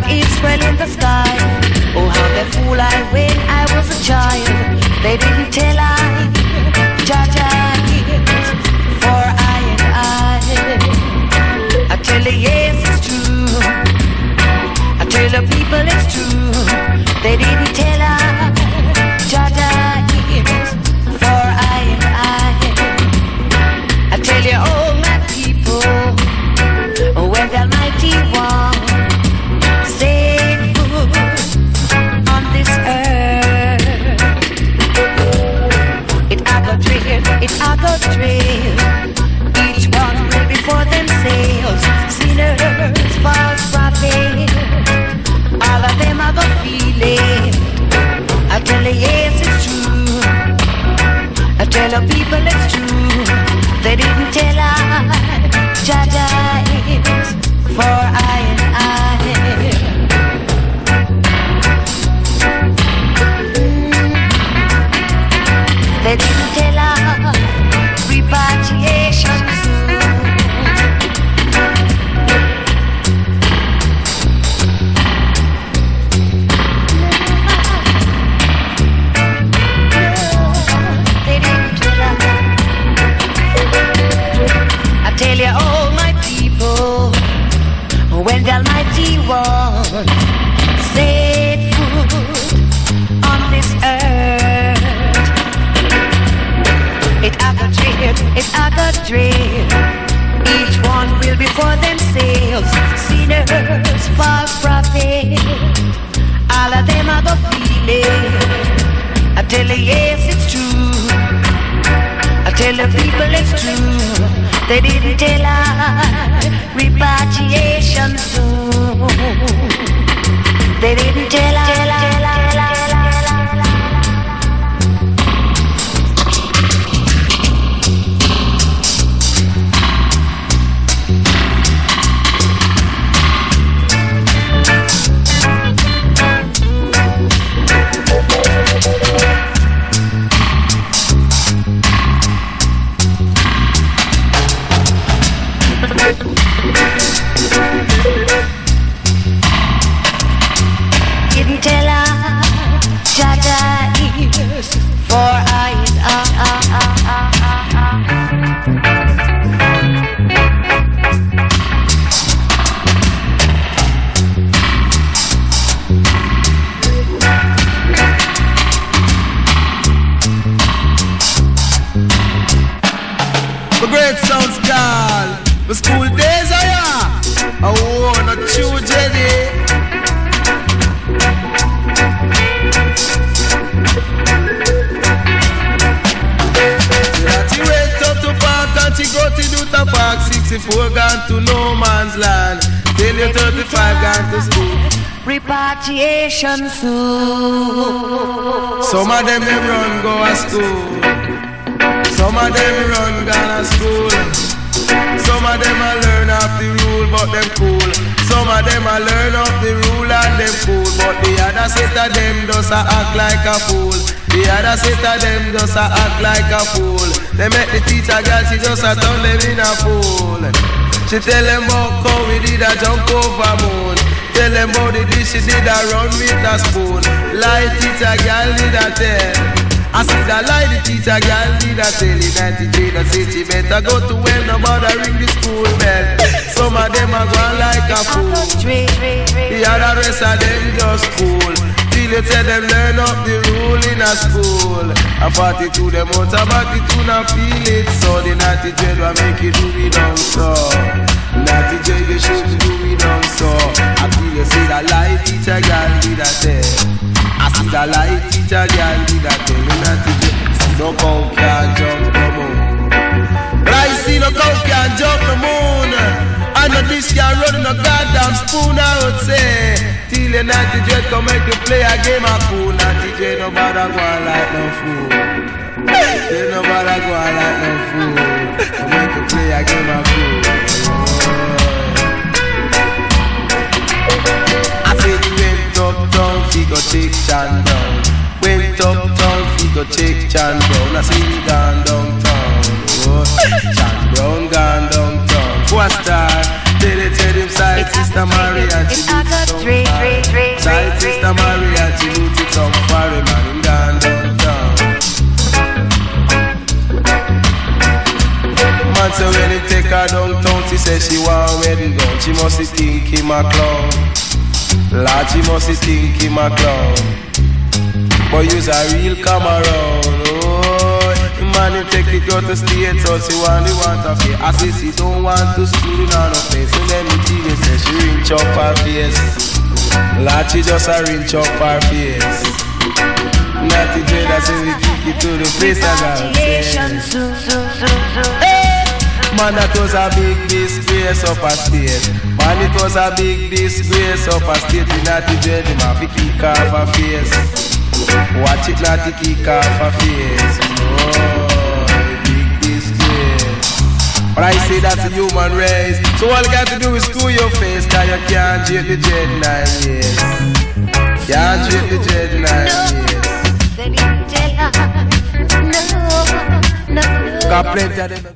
is well in the sky. Oh, how they fool I when I was a child. They didn't tell I, Jaja is for I and I tell you yes it's true. I tell the people it's true. They didn't tell I, Jaja is for I and I tell you all my people, when the Almighty One set foot on this earth, it I go trail. Each one will be for themselves. Sinners, false prophets, all of them I go feel it. I tell you yes it's true. I tell the people it's true. They didn't tell I, Jaja is for I and I. They didn't tell I, repatriation soon. They didn't tell I tell you all my people, when the Almighty One set foot on this earth, it I got dread. Each one will be for themselves. Sinners, false prophets, all of them I go feel it. I tell you yes it's true. I tell the people it's true. They didn't tell I, repatriation soon. They didn't tell I. Didn't tell I, Jaja is for I and The great sounds call. The school days are ya. I wanna choose Jenny. She went up to park and she go to do the park. 64 gone to no man's land. Till you 35 gone to school. repatriation soon. Some of them they run go to school. Some of them run gone to school. Some of them a learn off the rule but them cool. Some of them a learn off the rule and them cool. But the other set of them just a act like a fool. The other set of them just a act like a fool. They make the teacher girl, she just a turn them in a fool. She tell them about how we did a jump over moon. Tell them about the dish she did a run with a spoon. Lie teacher girl did a tell. I see the lie the teacher girl did a tell. In 93 that say she better go to well, no bother ring the school bell. Some of them are going like a fool. The other rest of them just cool. Till you tell them learn up the rule in a school. A 42 them out a 42 now feel it. So the 93 will make you do it down so. 93 you should do it down so. I feel you see the lie teacher girl did a tell. I see the lie teacher girl did a tell. No cow can jump the moon. But I see no cow can jump the moon. I know this can run no goddamn spoon. I would say till the 93 come make you play a game of pool. 93 no bother go on like no fool. They no bother go on like no fool. Come make you play a game of pool. I said you went uptown, he go take Chan down. Went uptown, he go take Chan down. I see he gone downtown. Oh, Chan Brown gone downtown. 4 star, tell him side sister Mary and she did so far. say when he take her downtown, she say she want wedding gown. She must think him a clown. Lord, she must think him a clown. But you's a real come around. Oh, man, you take it out to state, so she want a face. I say she don't want to school in no place. So then the TV say she rinse up her face. Lord, she just a rinse up her face. Not the dread, I say we kick it to the place and I'll say. Man, that was a big disgrace up a state. Man, it was a big disgrace up a state. In not the dread, him have to kick off a face. Watch it not to kick off a face. Oh, big disgrace. But I say that's a human race. So all you got to do is screw your face, cause you can't treat the dread 9 years. Can't treat the dread 9 years. No, no, no. Got plenty of them.